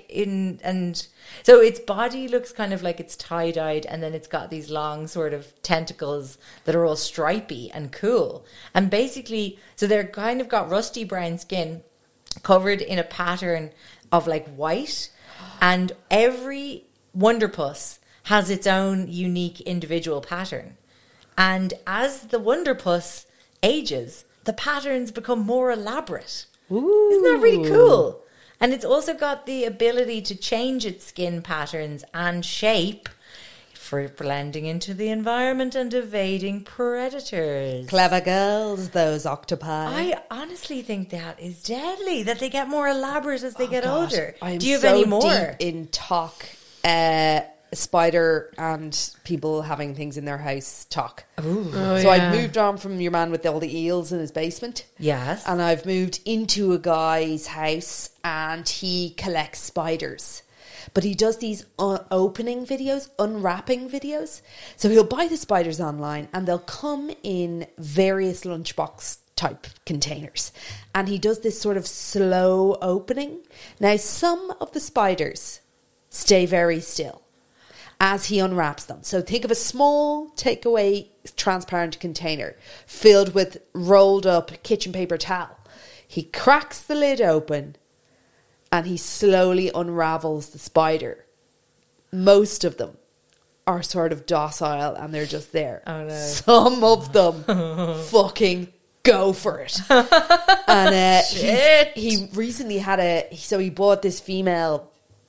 So its body looks kind of like it's tie-dyed, and then it's got these long sort of tentacles that are all stripy and cool. And basically, so they're kind of got rusty brown skin covered in a pattern of like white, and every Wonderpuss has its own unique individual pattern. And as the Wonderpuss ages, the patterns become more elaborate. Ooh. Isn't that really cool? And it's also got the ability to change its skin patterns and shape for blending into the environment and evading predators. Clever girls, those octopi. I honestly think that is deadly, that they get more elaborate as they get older. Do you have so any more? Deep in talk, spider and people having things in their house talk. So I've moved on from your man with all the eels in his basement. Yes. And I've moved into a guy's house and he collects spiders. But he does these opening videos, unwrapping videos. So he'll buy the spiders online and they'll come in various lunchbox type containers. And he does this sort of slow opening. Now, some of the spiders stay very still as he unwraps them. So think of a small takeaway transparent container filled with rolled up kitchen paper towel. He cracks the lid open and he slowly unravels the spider. Most of them are sort of docile and they're just there. Oh no. Some of them fucking go for it. And he recently had he bought this female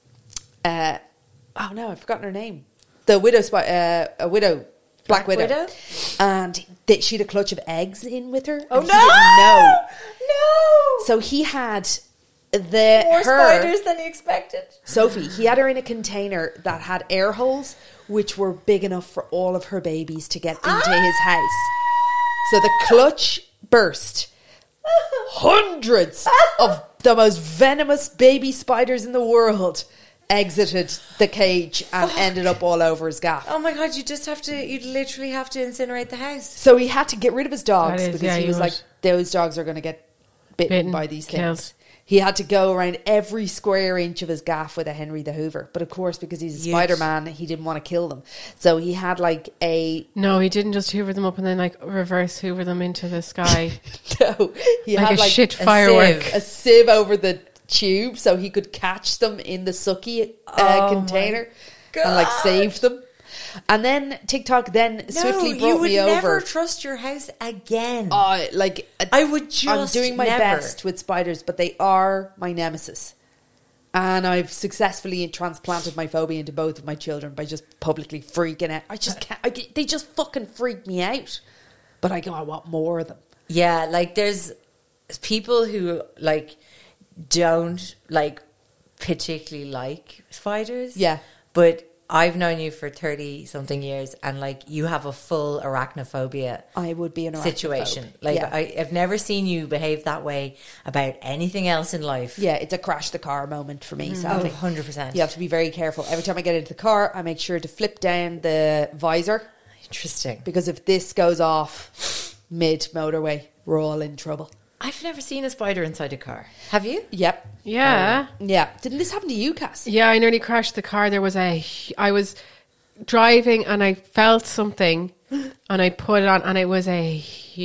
oh no, I've forgotten her name. The Black Widow. And she had a clutch of eggs in with her. Oh, and he didn't know. No! So he had more spiders than he expected. Sophie, he had her in a container that had air holes, which were big enough for all of her babies to get into his house. So the clutch burst. Hundreds of the most venomous baby spiders in the world exited the cage and ended up all over his gaff. Oh my God, you literally have to incinerate the house. So he had to get rid of his dogs because he was like, those dogs are going to get bitten by these things. He had to go around every square inch of his gaff with a Henry the Hoover. But of course, because he's a Spider-Man, he didn't want to kill them. So he had like No, he didn't just hoover them up and then like reverse hoover them into the sky. No, he like had a shit firework. A sieve over the tube so he could catch them in the sucky container and like save them. And then TikTok swiftly brought me over. You would never trust your house again. I would just I'm doing my best with spiders, but they are my nemesis. And I've successfully transplanted my phobia into both of my children by just publicly freaking out. I just can't. They just fucking freak me out. But I want more of them. Yeah, like there's people who like don't like particularly like spiders. Yeah. But I've known you for 30 something years, and like you have a full arachnophobia. I would be an situation. arachnophobe. Like Yeah. I've never seen you behave that way about anything else in life. Yeah, it's a crash the car moment for me, sadly. 100%. You have to be very careful. Every time I get into the car, I make sure to flip down the visor, Interesting. because if this goes off mid-motorway, we're all in trouble. I've never seen a spider inside a car. Have you? Yep. Yeah. Yeah. Didn't this happen to you, Cass? Yeah, I nearly crashed the car. I was driving and I felt something and I put it on, and it was a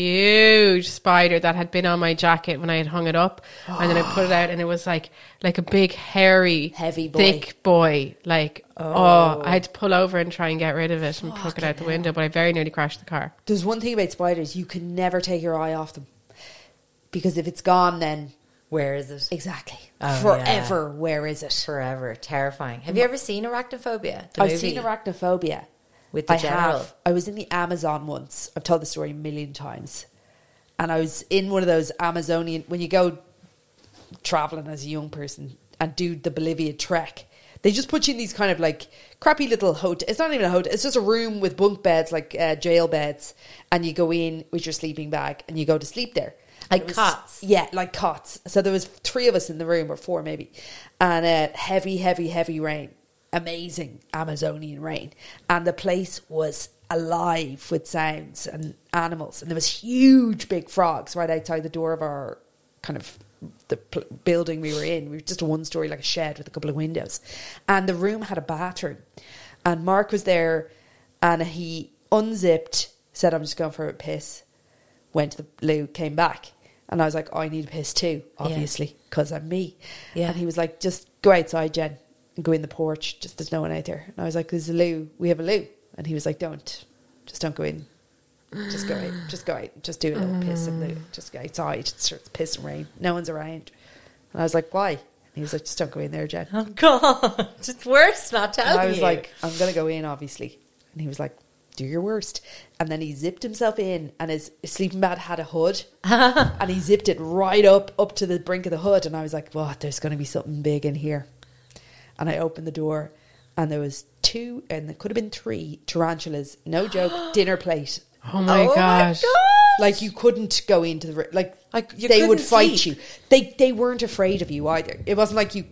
huge spider that had been on my jacket when I had hung it up. And then I put it out and it was like a big, hairy, Heavy boy. thick boy. Like, I had to pull over and try and get rid of it and pluck it out the window, but I very nearly crashed the car. There's one thing about spiders, you can never take your eye off them. Because if it's gone, then... Where is it? Exactly. Oh, Forever, where is it? Forever. Terrifying. Have you ever seen Arachnophobia? The I've movie? seen Arachnophobia. With the I general. have. I was in the Amazon once. I've told the story a million times. And I was in one of those Amazonian... When you go travelling as a young person and do the Bolivia trek, they just put you in these kind of like crappy little hotel. It's not even a hotel. It's just a room with bunk beds, like jail beds. And you go in with your sleeping bag and you go to sleep there. Like cots? Yeah, like cots. So there was 3 of us in the room, or 4 maybe. And heavy, heavy, heavy rain. Amazing Amazonian rain. And the place was alive with sounds and animals. And there was huge big frogs right outside the door of our kind of the building we were in. We were just a 1-story, like a shed with a couple of windows. And the room had a bathroom. And Mark was there and he unzipped, said, I'm just going for a piss. Went to the loo, came back. And I was like, I need a piss too, obviously, because I'm me. Yeah. And he was like, just go outside, Jen, and go in the porch. Just there's no one out there. And I was like, there's a loo. We have a loo. And he was like, don't go in. Just go out. Just go out. Just do a little piss in the loo. Just go outside. It starts pissing rain. No one's around. And I was like, why? And he was like, just don't go in there, Jen. Oh, God. It's worse not telling you. And I was like, I'm going to go in, obviously. And he was like, do your worst. And then he zipped himself in, and his sleeping bag had a hood, and he zipped it right up to the brink of the hood. And I was like, "What? There's going to be something big in here." And I opened the door, and there was 2, and there could have been 3 tarantulas. No joke, dinner plate. Oh my gosh. Like you couldn't go into the Like, you they would couldn't fight sleep. you. They weren't afraid of you either. It wasn't like you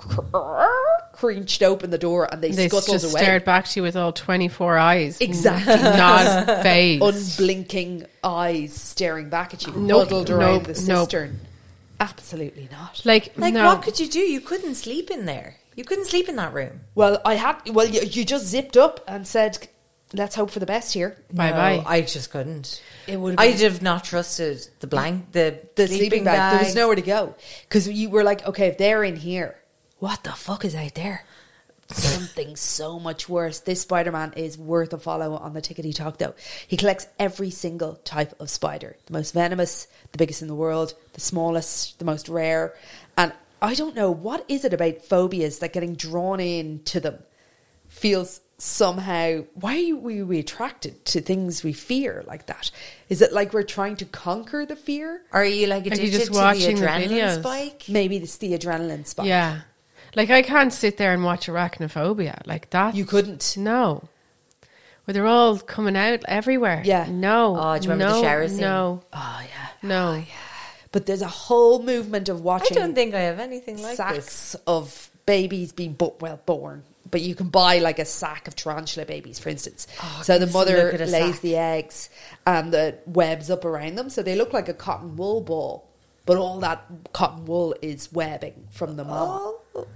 cringed open the door and they scuttled just away. stared back to you with all 24 eyes. Exactly. Not phased. Unblinking eyes staring back at you, Nope, huddled around nope, the nope. cistern. Absolutely not. Like no. what could you do? You couldn't sleep in there. You couldn't sleep in that room. Well, you just zipped up and said, let's hope for the best here. Bye-bye. No, I just couldn't. It would have I'd been have not trusted the sleeping bag. There was nowhere to go. Because you were like, okay, if they're in here, what the fuck is out there? Something so much worse. This Spider-Man is worth a follow on the Tickety Talk, though. He collects every single type of spider. The most venomous, the biggest in the world, the smallest, the most rare. And I don't know, what is it about phobias that getting drawn into them feels somehow... Why are we attracted to things we fear like that? Is it like we're trying to conquer the fear? Are you like you addicted just to the watching the adrenaline videos? spike? Maybe it's the adrenaline spike. Yeah. Like I can't sit there and watch Arachnophobia like that. You couldn't. No. Where they're all coming out everywhere. Yeah. No. Oh, do you remember the shower scene? No. Oh, yeah. No. But there's a whole movement of I watching don't think I have anything like sacks this. of babies being born. But you can buy like a sack of tarantula babies, for instance. So the can you mother look at a lays sack? the eggs and the webs up around them. So they look like a cotton wool ball. But all that cotton wool is webbing from the mama.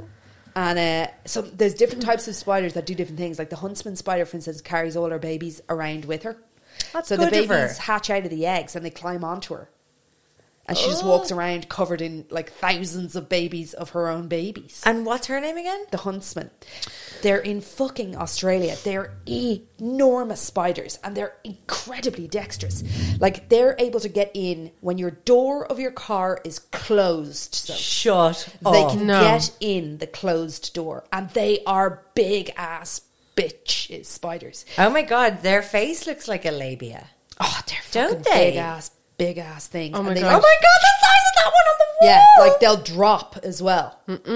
And so there's different types of spiders that do different things. Like the huntsman spider, for instance, carries all her babies around with her. That's so the good of her. babies hatch out of the eggs and they climb onto her. And she just walks around covered in like thousands of babies of her own babies. And what's her name again? The huntsman. They're in fucking Australia. They're enormous spiders and they're incredibly dexterous. Like they're able to get in when your door of your car is closed. So Shut they up. can No. get in the closed door. And they are big ass bitches spiders. Oh my God, their face looks like a labia. Oh, they're Don't fucking they? big ass things. Oh my and they God. Oh my God, the size of that one on the Yeah, like they'll drop as well.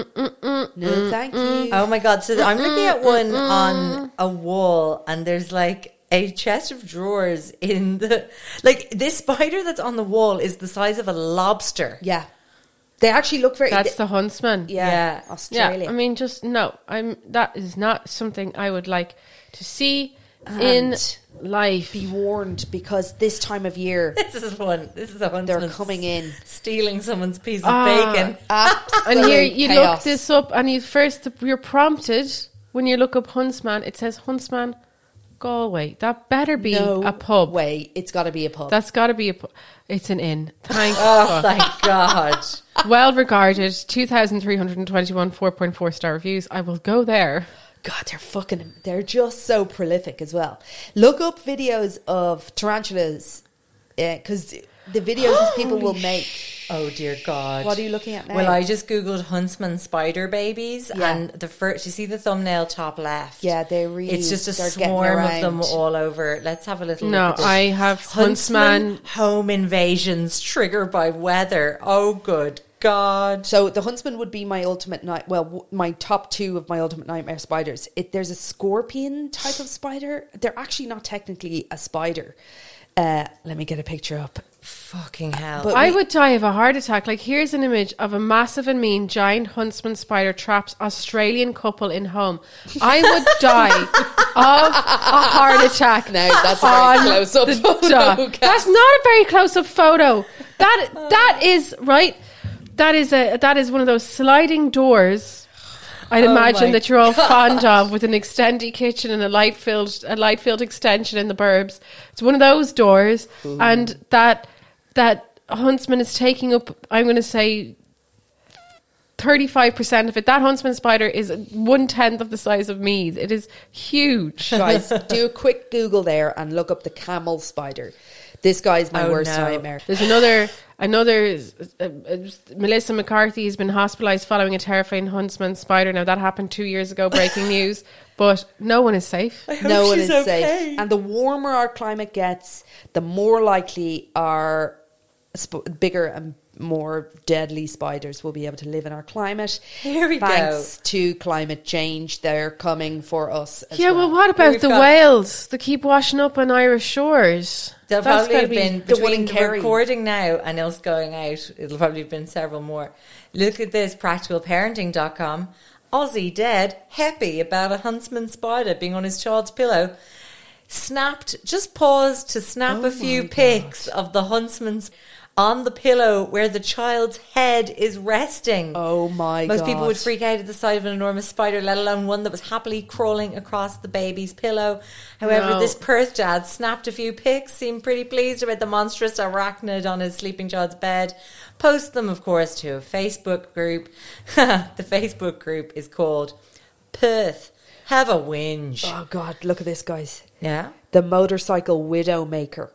No, thank you. Oh my God. So I'm looking at one on a wall and there's like a chest of drawers in the... Like this spider that's on the wall is the size of a lobster. Yeah. They actually look very... That's the huntsman. Yeah, Australia. Yeah, I mean, just no. That is not something I would like to see in life. Be warned, because this time of year... This is a huntsman. They're coming in. Stealing someone's piece of bacon. Absolute And here you chaos. look this up, and you're prompted when you look up huntsman. It says huntsman Galway. That better be a pub. Way, it's got to be a pub. That's got to be a pub. It's an inn. Thank Oh, thank God. Well regarded, 2,321 4.4 star reviews. I will go there. God, they're just so prolific as well. Look up videos of tarantulas, because the videos that people will make. Oh dear God. What are you looking at now? Well, I just Googled huntsman spider babies, Yeah. and the first, you see the thumbnail top left? Yeah, they really... It's just a they're getting swarm of around. them all over. Let's have a little No, look at this. I have huntsman. home invasions triggered by weather. Oh, good God. So the huntsman would be my ultimate my top two of my ultimate nightmare spiders. There's a scorpion type of spider. They're actually not technically a spider. Let me get a picture up. Fucking hell. But I would die of a heart attack. Like, here's an image of a massive and mean giant huntsman spider traps Australian couple in home. I would die of a heart attack. No, that's a very close-up photo. That's not a very close-up photo. That is right. That is one of those sliding doors. I'd imagine that you're all fond of, with an extendy kitchen and a light filled extension in the burbs. It's one of those doors, and that huntsman is taking up, I'm going to say, 35% of it. That huntsman spider is 1/10 of the size of me. It is huge. Guys, do a quick Google there and look up the camel spider. This guy's my worst nightmare. There's another Melissa McCarthy has been hospitalised following a terrifying huntsman spider. Now, that happened 2 years ago, breaking news, but no one is safe. No one is safe. And the warmer our climate gets, the more likely our bigger and more deadly spiders will be able to live in our climate. Here we Thanks to climate change, they're coming for us as well, what about the whales that keep washing up on Irish shores? There'll probably have been, the one in between the Kerry. recording now and us going out, it'll probably have been several more. Look at this, practicalparenting.com. Aussie dead, happy about a huntsman spider being on his child's pillow. Just paused to snap a few pics of the huntsman's on the pillow where the child's head is resting. Oh my God. Most people would freak out at the sight of an enormous spider, let alone one that was happily crawling across the baby's pillow. However, this Perth dad snapped a few pics, seemed pretty pleased about the monstrous arachnid on his sleeping child's bed. Post them, of course, to a Facebook group. The Facebook group is called Perth Have a Whinge. Oh God, look at this, guys. Yeah? The motorcycle widow maker.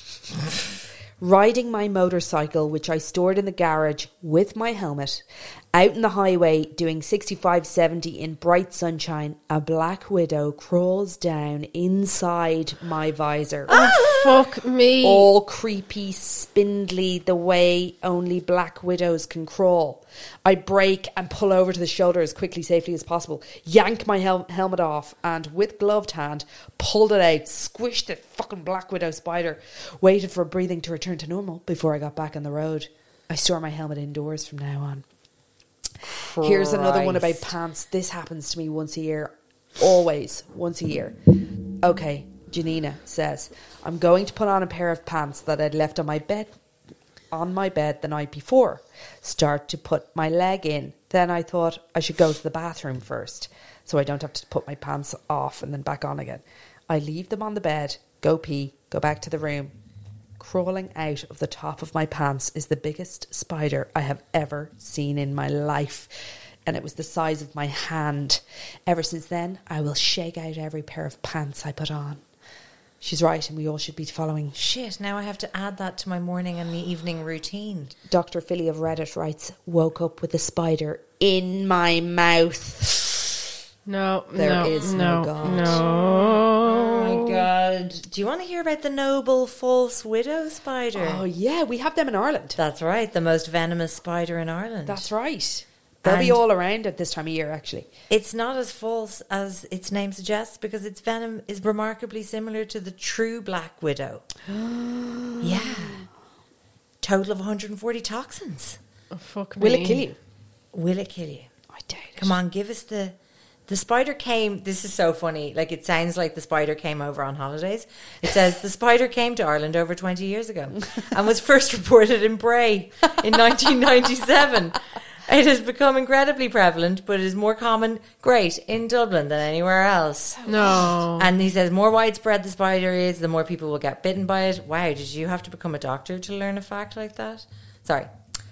Riding my motorcycle, which I stored in the garage with my helmet, out in the highway doing 65, 70 in bright sunshine, a black widow crawls down inside my visor. Oh, fuck me. All creepy, spindly, the way only black widows can crawl. I brake and pull over to the shoulder as quickly, safely as possible, yank my helmet off, and with gloved hand, pulled it out, squished the fucking black widow spider, waited for breathing to return to normal before I got back on the road. I store my helmet indoors from now on. Here's another one about pants. This happens to me once a year. Always once a year. Okay, Janina says, I'm going to put on a pair of pants that I'd left on my bed the night before. Start to put my leg in. Then I thought I should go to the bathroom first, so I don't have to put my pants off and then back on again. I leave them on the bed, go pee, go back to the room. Crawling out of the top of my pants is the biggest spider I have ever seen in my life. And it was the size of my hand. Ever since then, I will shake out every pair of pants I put on. She's right, and we all should be following. Shit, now I have to add that to my morning and the evening routine. Dr. Philly of Reddit writes, woke up with a spider in my mouth. No, There is no God. No. Oh my God. Do you want to hear about the noble false widow spider? Oh, yeah, we have them in Ireland. That's right. The most venomous spider in Ireland. That's right. They'll be all around at this time of year, actually. It's not as false as its name suggests because its venom is remarkably similar to the true black widow. Yeah. Total of 140 toxins. Oh, fuck me. Will it kill you? Will it kill you? I doubt it. Come on, give us the spider came. This is so funny. Like, it sounds like the spider came over on holidays. It says the spider came to Ireland over 20 years ago and was first reported in Bray in 1997. It has become incredibly prevalent, but it is more common, in Dublin than anywhere else. No. And he says, more widespread the spider is, the more people will get bitten by it. Wow, did you have to become a doctor to learn a fact like that? Sorry.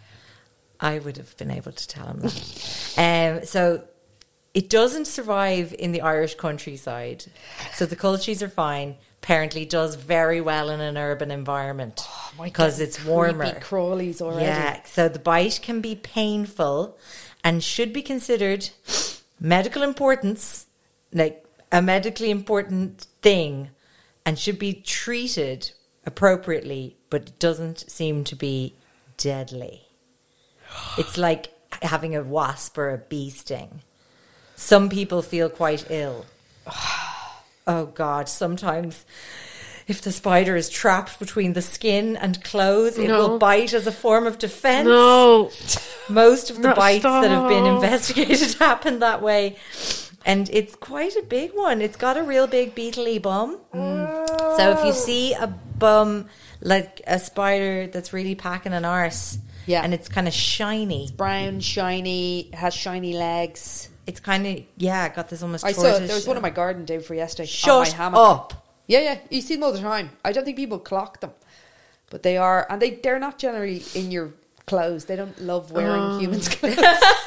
I would have been able to tell him that. So it doesn't survive in the Irish countryside. So the cultures are fine. Apparently does very well in an urban environment because it's warmer. Creepy crawlies already. Yeah, so the bite can be painful and should be considered medical importance, like a medically important thing, and should be treated appropriately, but it doesn't seem to be deadly. It's like having a wasp or a bee sting. Some people feel quite ill. Oh, God, sometimes if the spider is trapped between the skin and clothes, it will bite as a form of defense. No. Most of the bites that have been investigated happen that way. And it's quite a big one. It's got a real big beetly bum. So if you see a bum, like a spider that's really packing an arse, and it's kind of shiny. It's brown, shiny, has shiny legs. It's kind of, got this almost I tortoise. saw, there was one on my garden day for yesterday. Shut on my hammock. up. Yeah, you see them all the time. I don't think people clock them. But they are, and they're not generally in your clothes. They don't love wearing humans' clothes.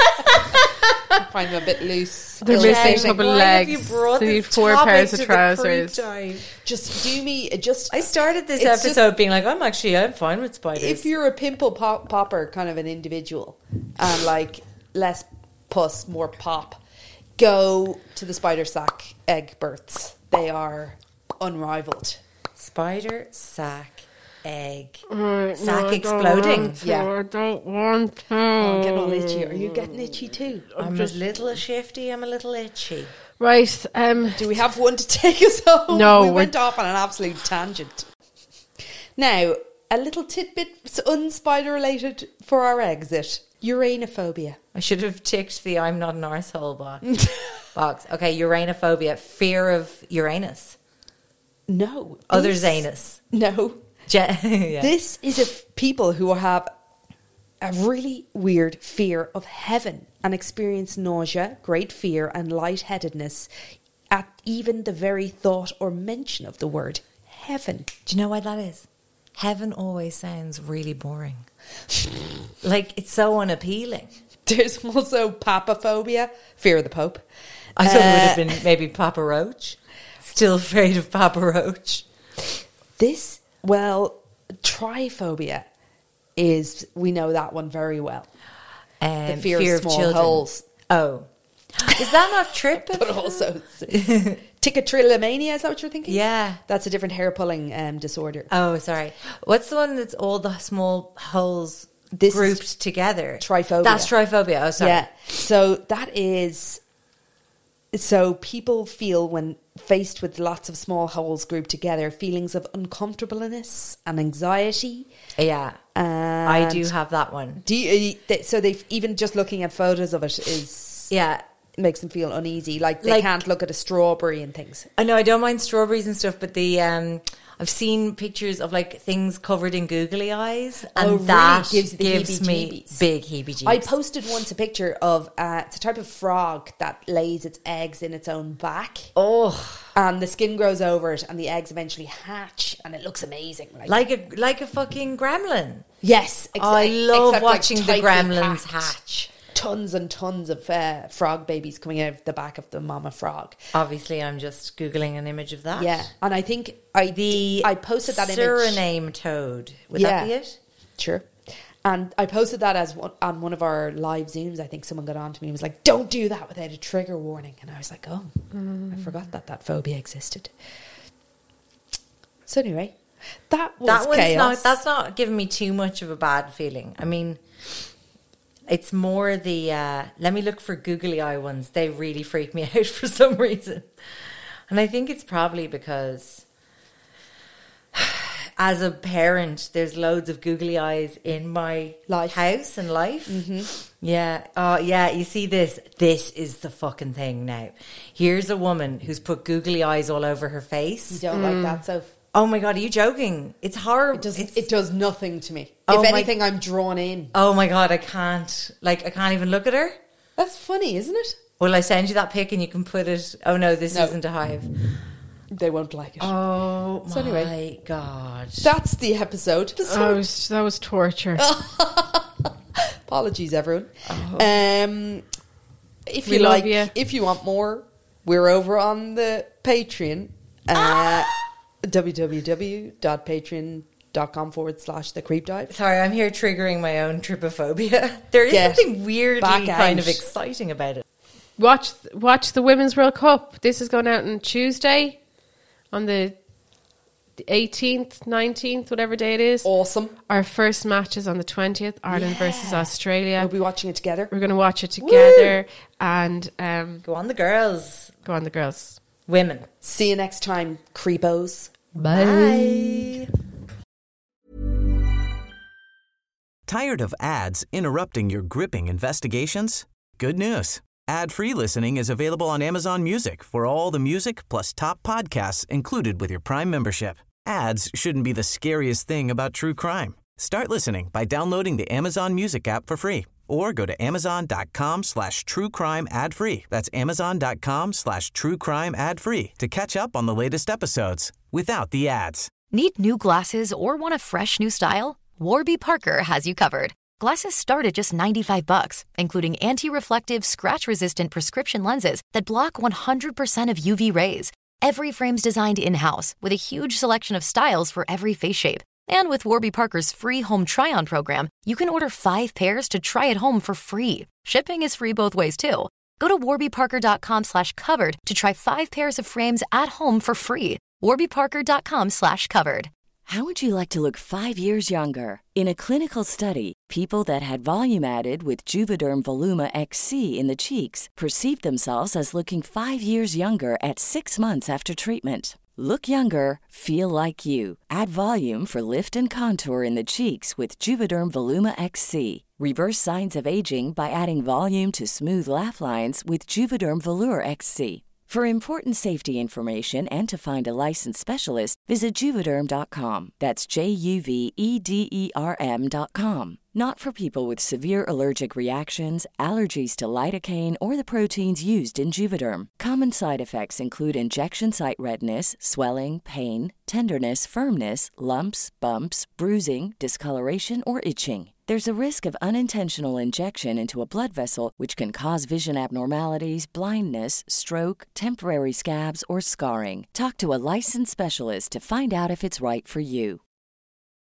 I find them a bit loose. They're missing a couple of legs. You brought they need this 4 topic pairs to of the trousers. creep dive? Just do me, just... I started this It's episode just- being like, I'm fine with spiders. If you're a pimple popper kind of an individual and like less pus, more pop, go to the spider sack egg births. They are unrivaled. Spider sack egg. Right, Sack no, I don't exploding. want to. Yeah. I don't want to. Oh, I'm getting all itchy. Are you getting itchy too? I'm a little shifty. I'm a little itchy. Right. Do we have one to take us home? No, we we're- went off on an absolute tangent. Now, a little tidbit unspider related for our exit. Uranophobia. I should have ticked the I'm not an arsehole box. Okay, uranophobia. Fear of Uranus. No. Other this- Zanus. No. Yeah. This is people who have a really weird fear of heaven and experience nausea, great fear and lightheadedness at even the very thought or mention of the word heaven. Do you know why that is? Heaven always sounds really boring. Like, it's so unappealing. There's also papaphobia, fear of the Pope. I thought it would have been maybe Papa Roach. Still afraid of Papa Roach. This, well, triphobia is, we know that one very well. The fear of small children. holes. Oh. Is that not trip? But also trichotillomania, is that what you're thinking? Yeah. That's a different hair pulling disorder. Oh, sorry. What's the one that's all the small holes This grouped is together? triphobia. That's triphobia. Oh, sorry. Yeah. So that is... So people feel when faced with lots of small holes grouped together, feelings of uncomfortableness and anxiety. Yeah. I do have that one. So they've even just looking at photos of it is... Yeah. Makes them feel uneasy. Like they can't look at a strawberry and things. I know I don't mind strawberries and stuff, but the I've seen pictures of like things covered in googly eyes, and that gives the me heebie-jeebies. big heebie-jeebies. I posted once a picture of it's a type of frog that lays its eggs in its own back. Oh, and the skin grows over it, and the eggs eventually hatch, and it looks amazing. Like a fucking gremlin. Yes, I love watching the tightly gremlins packed. hatch. Tons and tons of frog babies coming out of the back of the mama frog. Obviously, I'm just googling an image of that. Yeah, and I think I posted that image. Suriname toad. Would that be it? Sure. And I posted that as on one of our live Zooms. I think someone got on to me and was like, "Don't do that without a trigger warning." And I was like, "Oh, I forgot that phobia existed." So anyway, that was That one's chaos. that's not giving me too much of a bad feeling. I mean, it's more the let me look for googly eye ones. They really freak me out for some reason. And I think it's probably because as a parent, there's loads of googly eyes in my house and life. Mm-hmm. Yeah. Oh, yeah. You see this? This is the fucking thing now. Here's a woman who's put googly eyes all over her face. You don't like that, Soph? Oh my God, are you joking? It's horrible. It does nothing to me. Oh if anything, I'm drawn in. Oh my God, I can't even look at her. That's funny, isn't it? Will I send you that pic and you can put it? Oh no, this isn't a hive. They won't like it. Oh so my anyway, God. That's the episode. That was torture. Apologies, everyone. If We you love like, you. if you want more, we're over on the Patreon. www.patreon.com/The Creep Dive. Sorry, I'm here triggering my own trypophobia. There is something weirdly kind of exciting about it. Watch the Women's World Cup. This is going out on Tuesday, on the 18th, 19th, whatever day it is. Awesome. Our first match is on the 20th, Ireland versus Australia. We'll be watching it together. We're going to watch it together. Woo! And go on the girls. Go on the girls. Women. See you next time, creepos. Bye. Tired of ads interrupting your gripping investigations? Good news. Ad-free listening is available on Amazon Music for all the music plus top podcasts included with your Prime membership. Ads shouldn't be the scariest thing about true crime. Start listening by downloading the Amazon Music app for free or go to amazon.com/truecrime ad-free. That's amazon.com/truecrime ad-free to catch up on the latest episodes without the ads. Need new glasses or want a fresh new style? Warby Parker has you covered. Glasses start at just $95, including anti-reflective, scratch-resistant prescription lenses that block 100% of UV rays. Every frame's designed in-house with a huge selection of styles for every face shape. And with Warby Parker's free home try-on program, you can order 5 pairs to try at home for free. Shipping is free both ways, too. Go to warbyparker.com/covered to try 5 pairs of frames at home for free. warbyparker.com/covered. How would you like to look 5 years younger? In a clinical study, people that had volume added with Juvederm Voluma XC in the cheeks perceived themselves as looking 5 years younger at 6 months after treatment. Look younger, feel like you. Add volume for lift and contour in the cheeks with Juvederm Voluma XC. Reverse signs of aging by adding volume to smooth laugh lines with Juvederm Volure XC. For important safety information and to find a licensed specialist, visit Juvederm.com. That's JUVEDERM.com. Not for people with severe allergic reactions, allergies to lidocaine, or the proteins used in Juvederm. Common side effects include injection site redness, swelling, pain, tenderness, firmness, lumps, bumps, bruising, discoloration, or itching. There's a risk of unintentional injection into a blood vessel, which can cause vision abnormalities, blindness, stroke, temporary scabs, or scarring. Talk to a licensed specialist to find out if it's right for you.